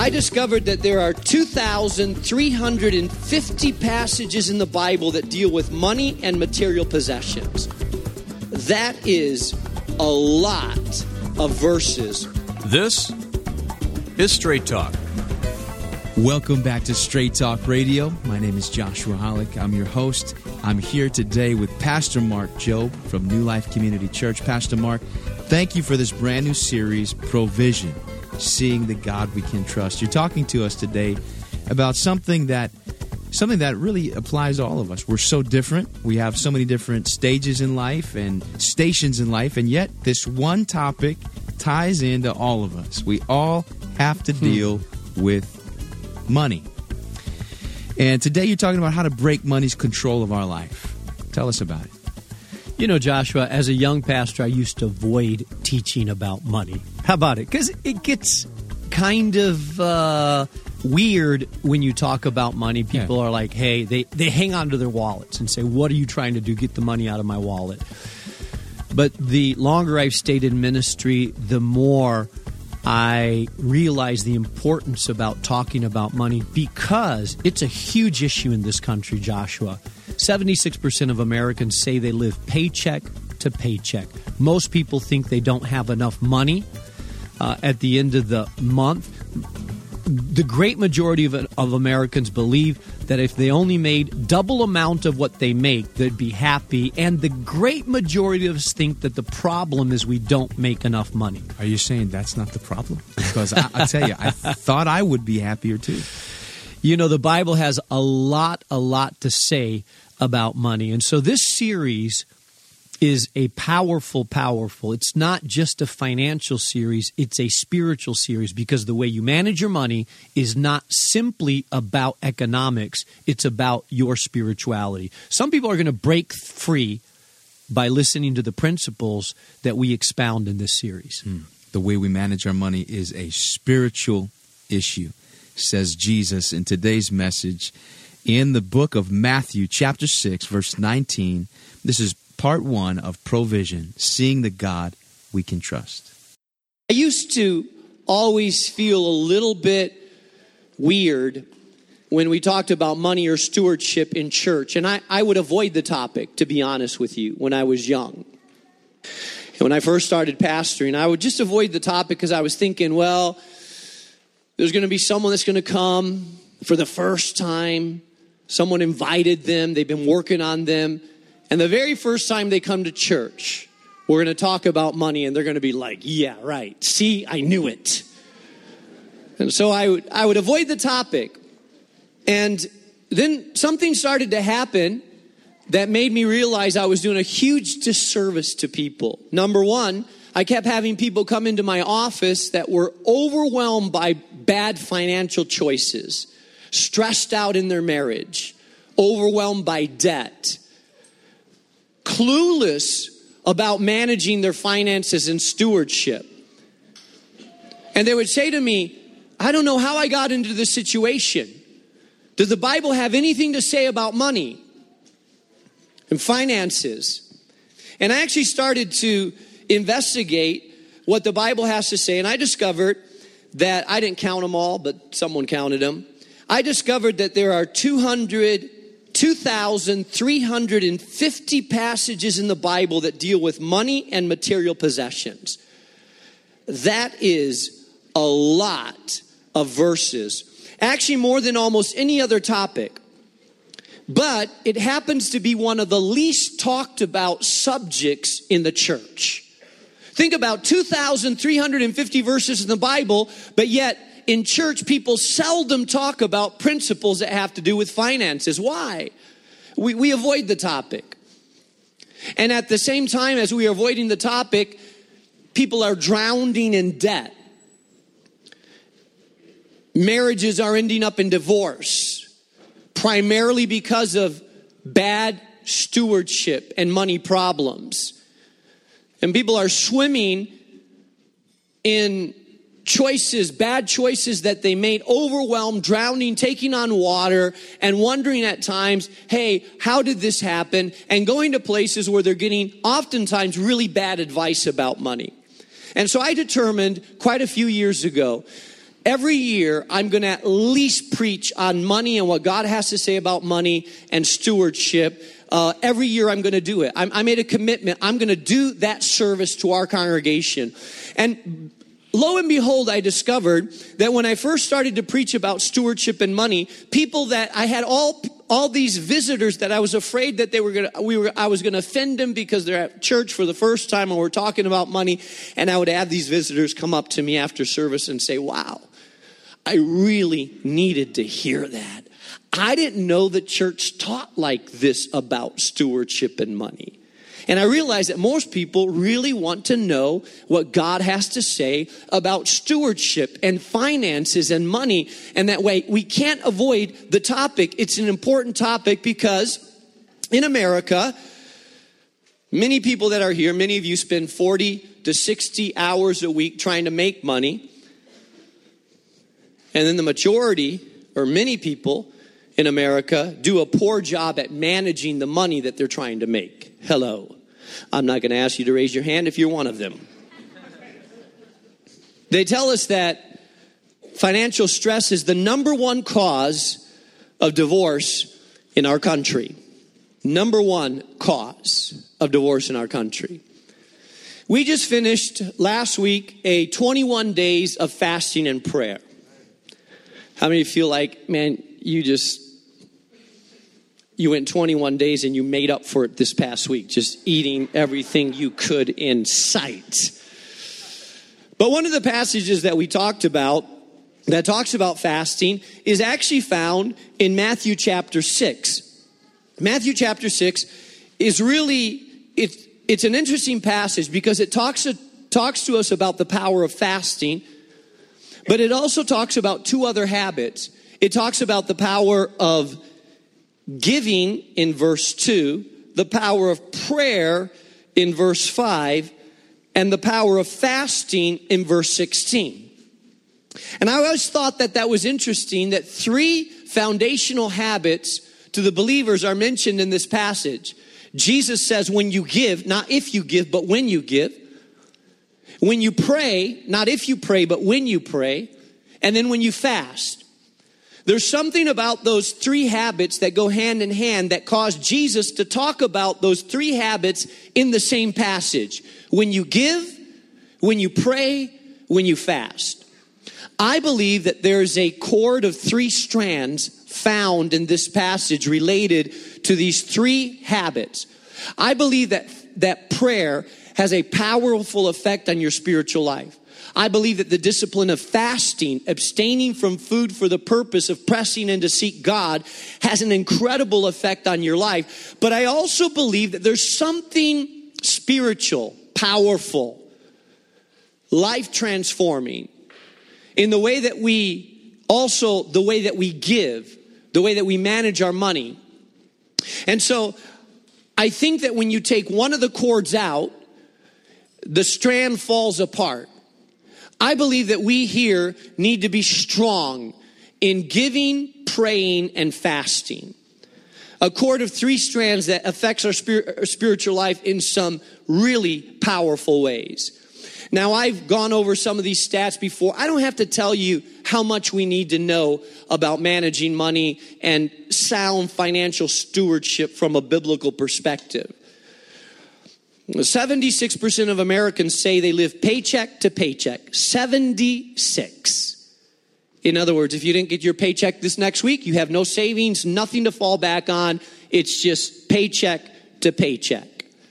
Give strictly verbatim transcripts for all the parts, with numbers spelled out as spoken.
I discovered that there are two thousand three hundred fifty passages in the Bible that deal with money and material possessions. That is a lot of verses. This is Straight Talk. Welcome back to Straight Talk Radio. My name is Joshua Hollick. I'm your host. I'm here today with Pastor Mark Jobe from New Life Community Church. Pastor Mark, thank you for this brand new series, Provision, Seeing the God We Can Trust. You're talking to us today about something that something that really applies to all of us. We're so different. We have so many different stages in life and stations in life, and yet this one topic ties into all of us. We all have to deal hmm. with money. And today you're talking about how to break money's control of our life. Tell us about it. You know, Joshua, as a young pastor, I used to avoid teaching about money. How about it? Because it gets kind of uh, weird when you talk about money. People yeah. are like, hey, they, they hang on to their wallets and say, what are you trying to do? Get the money out of my wallet. But the longer I've stayed in ministry, the more I realize the importance about talking about money, because it's a huge issue in this country, Joshua. seventy-six percent of Americans say they live paycheck to paycheck. Most people think they don't have enough money uh, at the end of the month. The great majority of, of Americans believe that if they only made double amount of what they make, they'd be happy. And the great majority of us think that the problem is we don't make enough money. Are you saying that's not the problem? Because I, I tell you, I thought I would be happier too. You know, the Bible has a lot, a lot to say about money. And so this series is a powerful, powerful. It's not just a financial series, it's a spiritual series, because the way you manage your money is not simply about economics, it's about your spirituality. Some people are going to break free by listening to the principles that we expound in this series. Hmm. The way we manage our money is a spiritual issue, says Jesus in today's message in the book of Matthew, chapter six, verse nineteen. This is part one of Provision, Seeing the God We Can Trust. I used to always feel a little bit weird when we talked about money or stewardship in church. And I, I would avoid the topic, to be honest with you, when I was young. And when I first started pastoring, I would just avoid the topic because I was thinking, well, there's going to be someone that's going to come for the first time. Someone invited them. They've been working on them. And the very first time they come to church, we're going to talk about money, and they're going to be like, yeah, right. See, I knew it. And so I would, I would avoid the topic. And then something started to happen that made me realize I was doing a huge disservice to people. Number one, I kept having people come into my office that were overwhelmed by bad financial choices, stressed out in their marriage, overwhelmed by debt, clueless about managing their finances and stewardship. And they would say to me, I don't know how I got into this situation. Does the Bible have anything to say about money and finances? And I actually started to investigate what the Bible has to say, and I discovered that, I didn't count them all, but someone counted them. I discovered that there are two thousand three hundred fifty passages in the Bible that deal with money and material possessions. That is a lot of verses. Actually, more than almost any other topic. But it happens to be one of the least talked about subjects in the church. Think about two thousand three hundred fifty verses in the Bible, but yet in church, people seldom talk about principles that have to do with finances. Why? We, we avoid the topic. And at the same time as we are avoiding the topic, people are drowning in debt. Marriages are ending up in divorce, primarily because of bad stewardship and money problems. And people are swimming in choices, bad choices that they made, overwhelmed, drowning, taking on water, and wondering at times, hey, how did this happen? And going to places where they're getting oftentimes really bad advice about money. And so I determined quite a few years ago, every year I'm going to at least preach on money and what God has to say about money and stewardship. Uh, every year I'm going to do it. I'm, I made a commitment. I'm going to do that service to our congregation. And lo and behold, I discovered that when I first started to preach about stewardship and money, people that I had all all these visitors that I was afraid that they were gonna we were I was gonna offend them because they're at church for the first time and we're talking about money, and I would have these visitors come up to me after service and say, "Wow, I really needed to hear that. I didn't know the church taught like this about stewardship and money." And I realized that most people really want to know what God has to say about stewardship and finances and money. And that way we can't avoid the topic. It's an important topic because in America, many people that are here, many of you spend forty to sixty hours a week trying to make money. And then the majority, or many people in America, do a poor job at managing the money that they're trying to make. Hello. I'm not going to ask you to raise your hand if you're one of them. They tell us that financial stress is the number one cause of divorce in our country. Number one cause of divorce in our country. We just finished last week a twenty-one days of fasting and prayer. How many feel like, man, you just... You went twenty-one days and you made up for it this past week, just eating everything you could in sight. But one of the passages that we talked about that talks about fasting is actually found in Matthew chapter six. Matthew chapter six is really, it's, it's an interesting passage because it talks, talks to us about the power of fasting, but it also talks about two other habits. It talks about the power of giving in verse two, the power of prayer in verse five, and the power of fasting in verse sixteen. And I always thought that that was interesting, that three foundational habits to the believers are mentioned in this passage. Jesus says when you give, not if you give, but when you give. When you pray, not if you pray, but when you pray. And then when you fast. There's something about those three habits that go hand in hand that caused Jesus to talk about those three habits in the same passage. When you give, when you pray, when you fast. I believe that there's a cord of three strands found in this passage related to these three habits. I believe that, that prayer has a powerful effect on your spiritual life. I believe that the discipline of fasting, abstaining from food for the purpose of pressing in to seek God, has an incredible effect on your life. But I also believe that there's something spiritual, powerful, life transforming in the way that we also, the way that we give, the way that we manage our money. And so I think that when you take one of the cords out, the strand falls apart. I believe that we here need to be strong in giving, praying, and fasting. A cord of three strands that affects our, spirit, our spiritual life in some really powerful ways. Now, I've gone over some of these stats before. I don't have to tell you how much we need to know about managing money and sound financial stewardship from a biblical perspective. seventy-six percent of Americans say they live paycheck to paycheck. seventy-six. In other words, if you didn't get your paycheck this next week, you have no savings, nothing to fall back on. It's just paycheck to paycheck.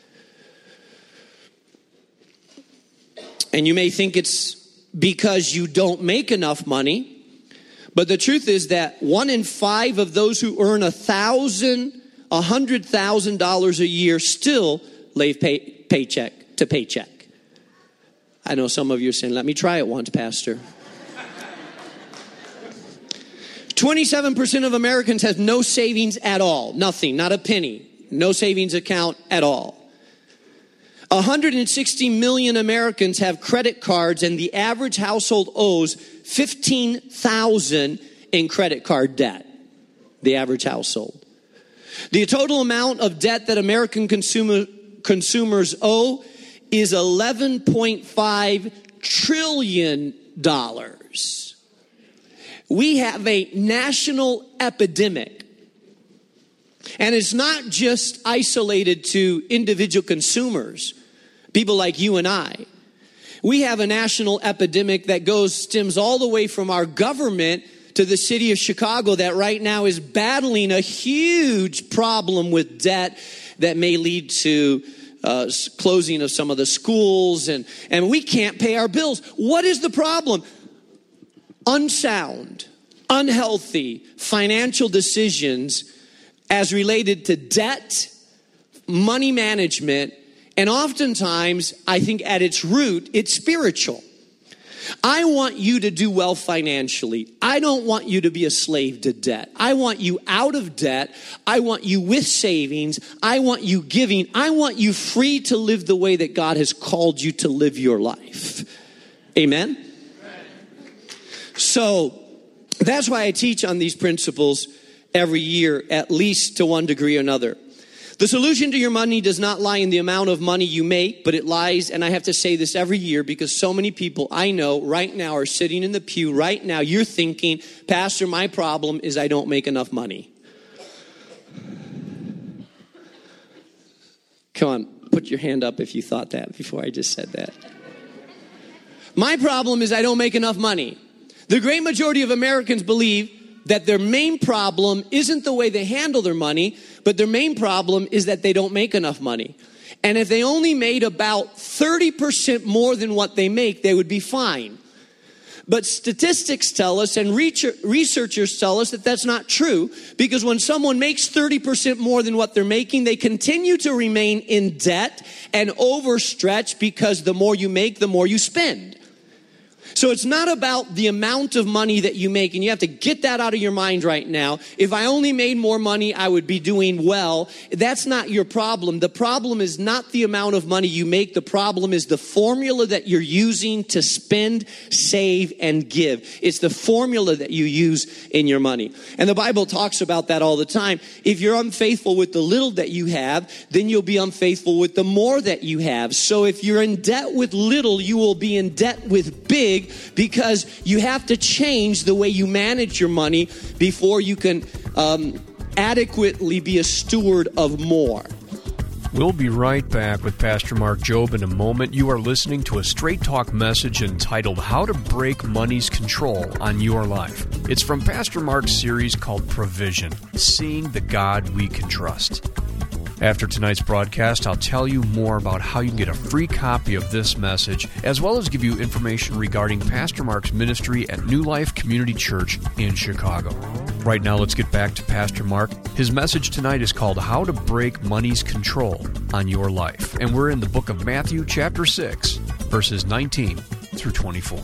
And you may think it's because you don't make enough money, but the truth is that one in five of those who earn a thousand, a hundred thousand dollars a year still live pay, paycheck to paycheck. I know some of you are saying, let me try it once, Pastor. twenty-seven percent of Americans have no savings at all. Nothing, not a penny. No savings account at all. one hundred sixty million Americans have credit cards, and the average household owes fifteen thousand dollars in credit card debt. The average household. The total amount of debt that American consumer, consumers owe is eleven point five trillion dollars. We have a national epidemic. And it's not just isolated to individual consumers, people like you and I. We have a national epidemic that goes, stems all the way from our government to the city of Chicago that right now is battling a huge problem with debt that may lead to uh, closing of some of the schools, and, and we can't pay our bills. What is the problem? Unsound, unhealthy financial decisions as related to debt, money management, and oftentimes, I think at its root, it's spiritual. I want you to do well financially. I don't want you to be a slave to debt. I want you out of debt. I want you with savings. I want you giving. I want you free to live the way that God has called you to live your life. Amen? So that's why I teach on these principles every year, at least to one degree or another. The solution to your money does not lie in the amount of money you make, but it lies, and I have to say this every year because so many people I know right now are sitting in the pew right now. You're thinking, Pastor, my problem is I don't make enough money. Come on, put your hand up if you thought that before I just said that. My problem is I don't make enough money. The great majority of Americans believe that their main problem isn't the way they handle their money, but their main problem is that they don't make enough money. And if they only made about thirty percent more than what they make, they would be fine. But statistics tell us and researchers tell us that that's not true, because when someone makes thirty percent more than what they're making, they continue to remain in debt and overstretch, because the more you make, the more you spend. So it's not about the amount of money that you make, and you have to get that out of your mind right now. If I only made more money, I would be doing well. That's not your problem. The problem is not the amount of money you make. The problem is the formula that you're using to spend, save, and give. It's the formula that you use in your money. And the Bible talks about that all the time. If you're unfaithful with the little that you have, then you'll be unfaithful with the more that you have. So if you're in debt with little, you will be in debt with big, because you have to change the way you manage your money before you can um, adequately be a steward of more. We'll be right back with Pastor Mark Jobe in a moment. You are listening to a Straight Talk message entitled How to Break Money's Control on Your Life. It's from Pastor Mark's series called Provision, Seeing the God We Can Trust. After tonight's broadcast, I'll tell you more about how you can get a free copy of this message, as well as give you information regarding Pastor Mark's ministry at New Life Community Church in Chicago. Right now, let's get back to Pastor Mark. His message tonight is called How to Break Money's Control on Your Life. And we're in the book of Matthew, chapter six, verses nineteen through twenty-four.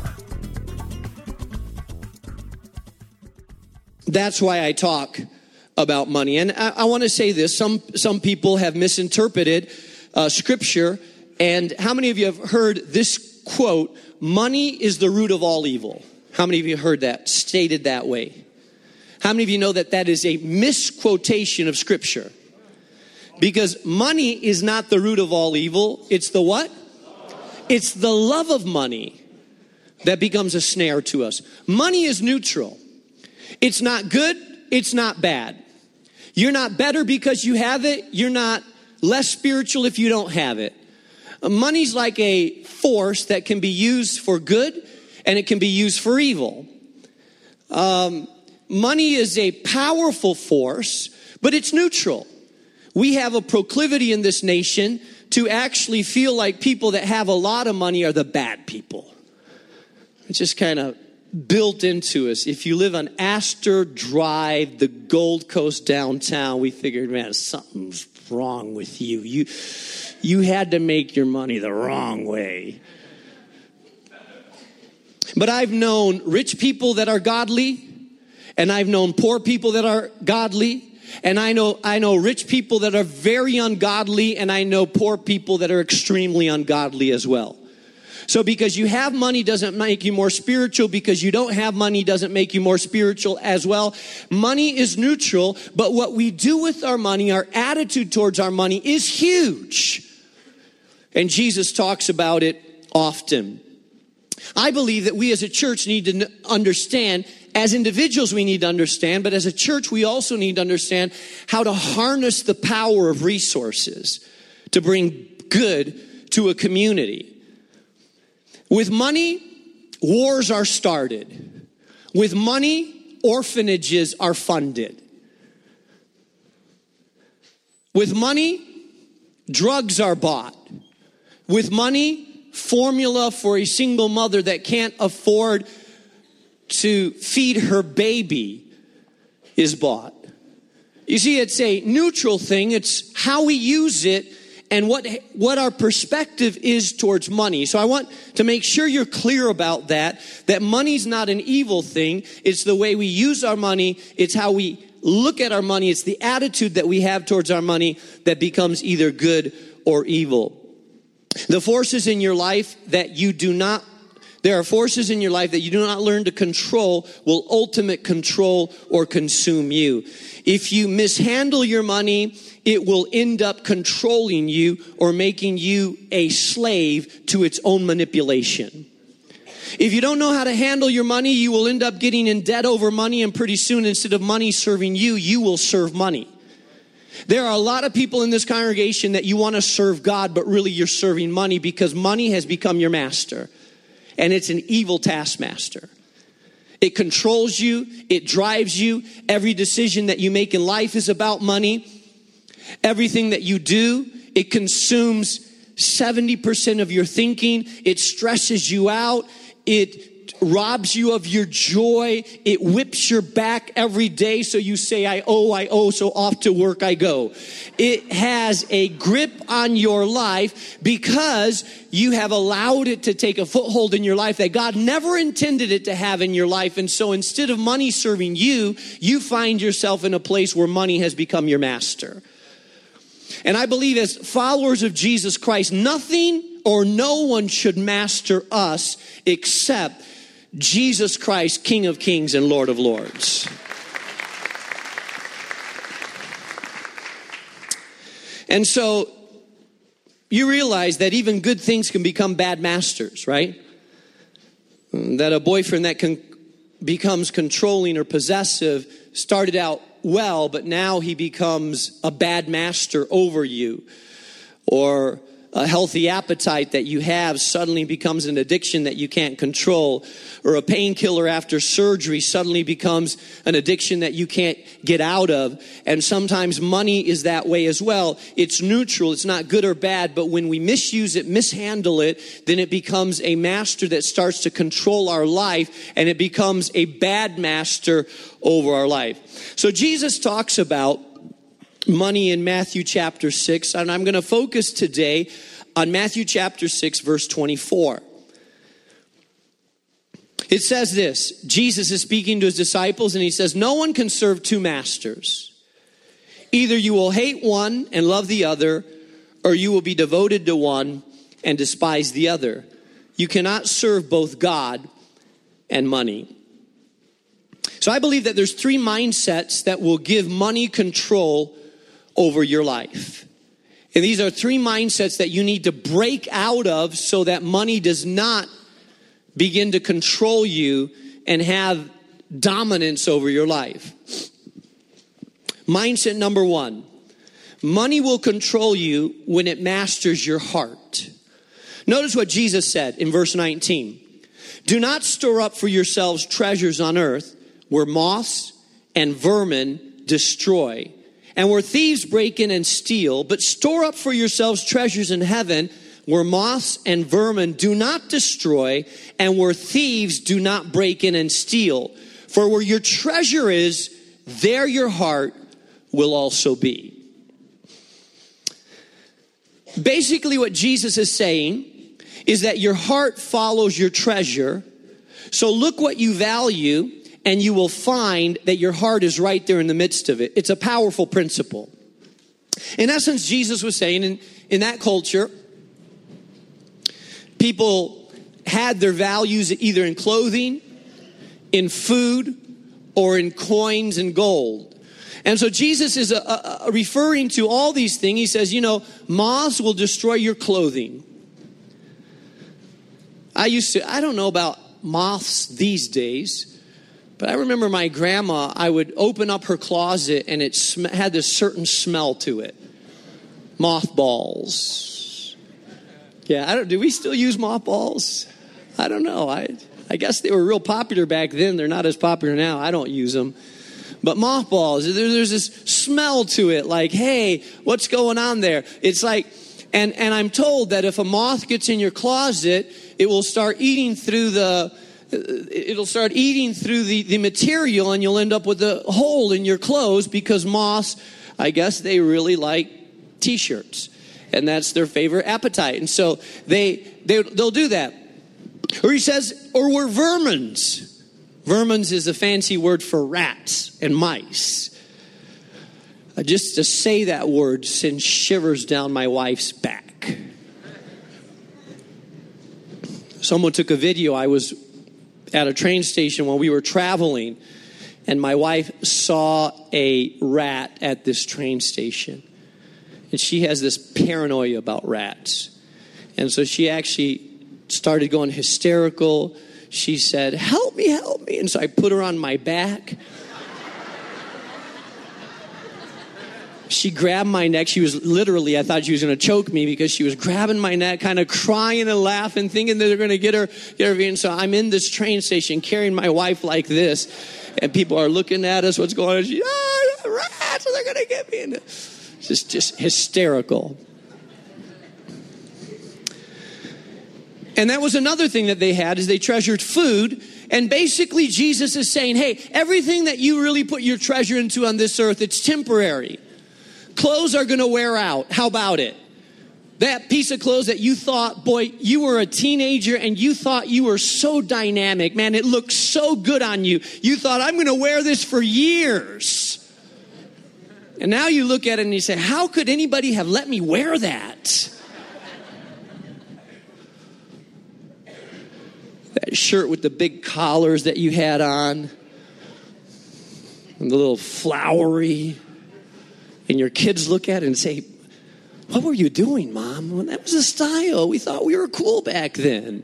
That's why I talk about money. And I, I want to say this. Some some people have misinterpreted uh, Scripture. And how many of you have heard this quote, money is the root of all evil? How many of you heard that stated that way? How many of you know that that is a misquotation of Scripture? Because money is not the root of all evil. It's the what? It's the love of money that becomes a snare to us. Money is neutral. It's not good. It's not bad. You're not better because you have it. You're not less spiritual if you don't have it. Money's like a force that can be used for good and it can be used for evil. Um, money is a powerful force, but it's neutral. We have a proclivity in this nation to actually feel like people that have a lot of money are the bad people. It's just kind of built into us. If you live on Astor Drive, the Gold Coast downtown, we figured, man, something's wrong with you. You, you had to make your money the wrong way. But I've known rich people that are godly, and I've known poor people that are godly, and I know I know rich people that are very ungodly, and I know poor people that are extremely ungodly as well. So because you have money doesn't make you more spiritual. Because you don't have money doesn't make you more spiritual as well. Money is neutral, but what we do with our money, our attitude towards our money is huge. And Jesus talks about it often. I believe that we as a church need to understand as individuals, we need to understand, but as a church, we also need to understand how to harness the power of resources to bring good to a community. With money, wars are started. With money, orphanages are funded. With money, drugs are bought. With money, formula for a single mother that can't afford to feed her baby is bought. You see, it's a neutral thing. It's how we use it and what, what our perspective is towards money. So I want to make sure you're clear about that, that money's not an evil thing. It's the way we use our money. It's how we look at our money. It's the attitude that we have towards our money that becomes either good or evil. The forces in your life that you do not There are forces in your life that you do not learn to control will ultimate control or consume you. If you mishandle your money, it will end up controlling you or making you a slave to its own manipulation. If you don't know how to handle your money, you will end up getting in debt over money, and pretty soon, instead of money serving you, you will serve money. There are a lot of people in this congregation that you want to serve God, but really you're serving money because money has become your master. And it's an evil taskmaster. It controls you. It drives you. Every decision that you make in life is about money. Everything that you do, it consumes seventy percent of your thinking. It stresses you out. It robs you of your joy. It whips your back every day. So you say, I owe, I owe, so off to work I go. It has a grip on your life because you have allowed it to take a foothold in your life that God never intended it to have in your life. And so instead of money serving you, you find yourself in a place where money has become your master. And I believe as followers of Jesus Christ, nothing or no one should master us except Jesus Christ, King of Kings and Lord of Lords. And so you realize that even good things can become bad masters, right? That a boyfriend that can, becomes controlling or possessive started out well, but now he becomes a bad master over you. Or a healthy appetite that you have suddenly becomes an addiction that you can't control. Or a painkiller after surgery suddenly becomes an addiction that you can't get out of. And sometimes money is that way as well. It's neutral. It's not good or bad. But when we misuse it, mishandle it, then it becomes a master that starts to control our life. And it becomes a bad master over our life. So Jesus talks about money in Matthew chapter six, and I'm going to focus today on Matthew chapter six, verse twenty-four. It says this, Jesus is speaking to his disciples, and he says, no one can serve two masters. Either you will hate one and love the other, or you will be devoted to one and despise the other. You cannot serve both God and money. So I believe that there's three mindsets that will give money control over your life. And these are three mindsets that you need to break out of so that money does not begin to control you and have dominance over your life. Mindset number one, money will control you when it masters your heart. Notice what Jesus said in verse nineteen. Do not store up for yourselves treasures on earth where moths and vermin destroy, and where thieves break in and steal, but store up for yourselves treasures in heaven where moths and vermin do not destroy, and where thieves do not break in and steal. For where your treasure is, there your heart will also be. Basically, what Jesus is saying is that your heart follows your treasure. So look what you value, and you will find that your heart is right there in the midst of it. It's a powerful principle. In essence, Jesus was saying in, in that culture, people had their values either in clothing, in food, or in coins and gold. And so Jesus is a, a, a referring to all these things. He says, you know, moths will destroy your clothing. I used to, I don't know about moths these days, But I remember my grandma, I would open up her closet and it sm- had this certain smell to it. Mothballs. Yeah, I don't, do we still use mothballs? I don't know. I I guess they were real popular back then. They're not as popular now. I don't use them. But mothballs, there, there's this smell to it, like, hey, what's going on there? It's like, and, and I'm told that if a moth gets in your closet, it will start eating through the, it'll start eating through the, the material, and you'll end up with a hole in your clothes, because moths, I guess they really like T-shirts, and that's their favorite appetite. And so they, they, they'll do that. Or he says, or we're vermins. Vermins is a fancy word for rats and mice. Uh, just to say that word sends shivers down my wife's back. Someone took a video. I was at a train station while we were traveling, and my wife saw a rat at this train station. And she has this paranoia about rats. And so she actually started going hysterical. She said, help me, help me. And so I put her on my back. She grabbed my neck. She was literally, I thought she was going to choke me, because she was grabbing my neck, kind of crying and laughing, thinking that they're going to get her. Get her. And so I'm in this train station carrying my wife like this. And people are looking at us. What's going on? She, oh, rats, they're going to get me. And it's just, just hysterical. And that was another thing that they had, is they treasured food. And basically Jesus is saying, hey, everything that you really put your treasure into on this earth, it's temporary. Clothes are going to wear out. How about it? That piece of clothes that you thought, boy, you were a teenager and you thought you were so dynamic. Man, it looked so good on you. You thought, I'm going to wear this for years. And now you look at it and you say, how could anybody have let me wear that? That shirt with the big collars that you had on, and the little flowery, and your kids look at it and say, what were you doing, Mom? Well, that was a style. We thought we were cool back then.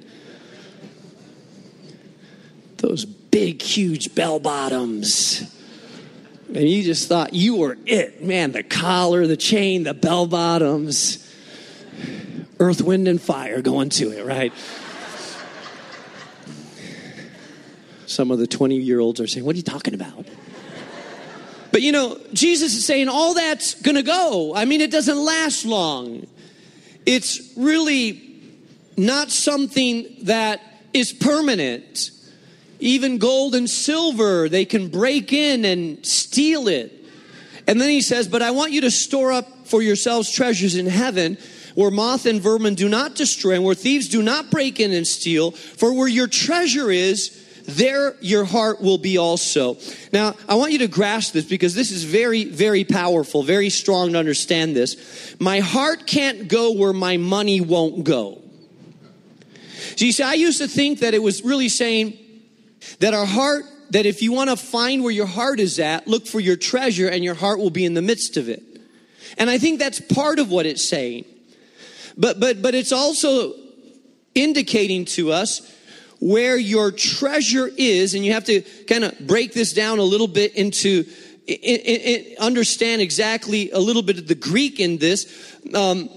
Those big, huge bell bottoms. And you just thought you were it. Man, the collar, the chain, the bell bottoms. Earth, wind, and fire going to it, right? Some of the twenty-year-olds are saying, what are you talking about? But, you know, Jesus is saying all that's going to go. I mean, it doesn't last long. It's really not something that is permanent. Even gold and silver, they can break in and steal it. And then he says, but I want you to store up for yourselves treasures in heaven, where moth and vermin do not destroy, and where thieves do not break in and steal. For where your treasure is, there your heart will be also. Now, I want you to grasp this, because this is very, very powerful, very strong to understand this. My heart can't go where my money won't go. So you see, I used to think that it was really saying that our heart, that if you want to find where your heart is at, look for your treasure and your heart will be in the midst of it. And I think that's part of what it's saying. But but but it's also indicating to us where your treasure is, and you have to kind of break this down a little bit into, it, it, it, understand exactly a little bit of the Greek in this. Um,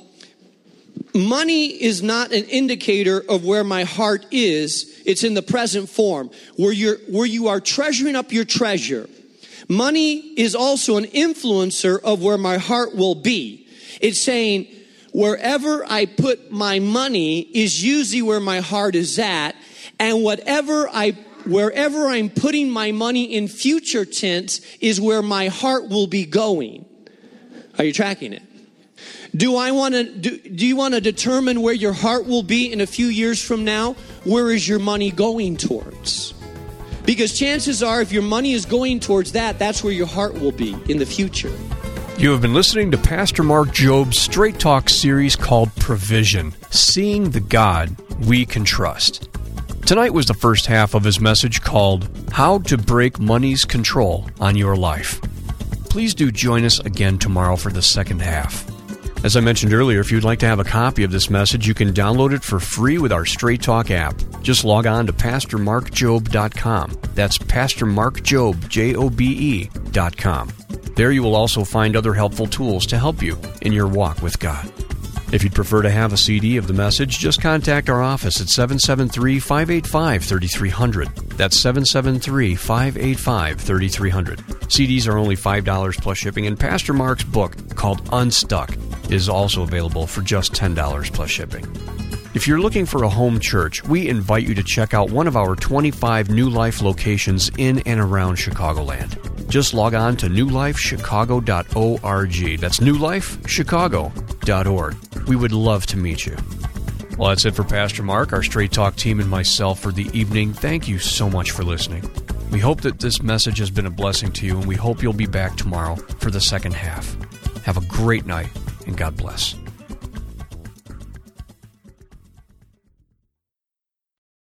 money is not an indicator of where my heart is. It's in the present form, where you're, where you are treasuring up your treasure. Money is also an influencer of where my heart will be. It's saying, wherever I put my money is usually where my heart is at. And whatever I, wherever I'm putting my money in future tense is where my heart will be going. Are you tracking it? Do I want to, do, do you want to determine where your heart will be in a few years from now? Where is your money going towards? Because chances are, if your money is going towards that, that's where your heart will be in the future. You have been listening to Pastor Mark Job's Straight Talk series called Provision, Seeing the God We Can Trust. Tonight was the first half of his message called How to Break Money's Control on Your Life. Please do join us again tomorrow for the second half. As I mentioned earlier, if you'd like to have a copy of this message, you can download it for free with our Straight Talk app. Just log on to pastor mark jobe dot com. That's pastor mark jobe, J O B E, dot com. There you will also find other helpful tools to help you in your walk with God. If you'd prefer to have a C D of the message, just contact our office at seven seven three, five eight five, three three zero zero. That's seven seven three, five eight five, three three zero zero. C Ds are only five dollars plus shipping, and Pastor Mark's book, called Unstuck, is also available for just ten dollars plus shipping. If you're looking for a home church, we invite you to check out one of our twenty-five New Life locations in and around Chicagoland. Just log on to new life chicago dot org. That's new life chicago dot org. We would love to meet you. Well, that's it for Pastor Mark, our Straight Talk team, and myself for the evening. Thank you so much for listening. We hope that this message has been a blessing to you, and we hope you'll be back tomorrow for the second half. Have a great night, and God bless.